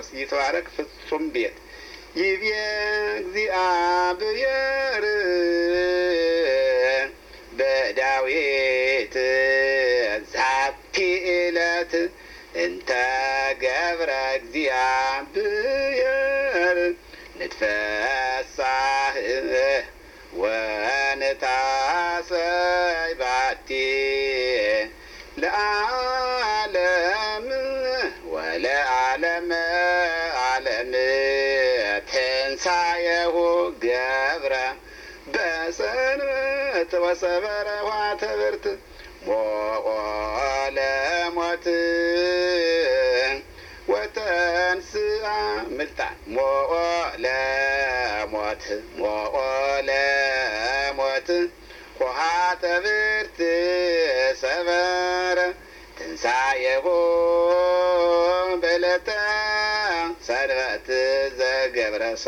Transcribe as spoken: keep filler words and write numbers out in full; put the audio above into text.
ክርስቶስ ይትባረክ ፍጹም ቤት ይቤ እግዚአብሔር በዳዊት ዛቲ ዕለት እንተ ገብረ እግዚአብሔር ንትፈሳህ ወንታሰይ ባቲ ለዓለም ወለዓለመ ዓለም ትንሣኤሁ ገብረ በሰንበት ወሰበረ ኆኃተ ብርት ሞኦ ለሞት ወተንሥአ ምልጣን ሞኦ ለሞት ሞኦ ለሞት ኆኃተ ብርት ሰበረ ትንሣኤሁ በዕለተ ሰንበት ዘገብረ